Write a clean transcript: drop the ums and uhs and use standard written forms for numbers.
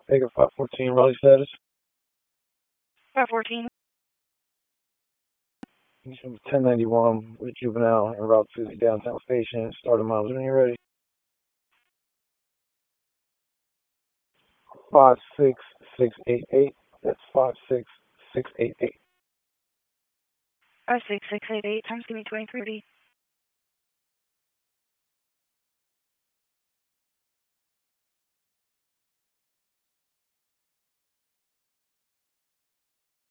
Take a 514 Raleigh status. 514. 1091 with juvenile en route to the downtown station. Start of miles when you're ready. 56688. That's 56688. 56688. Times give me 2330.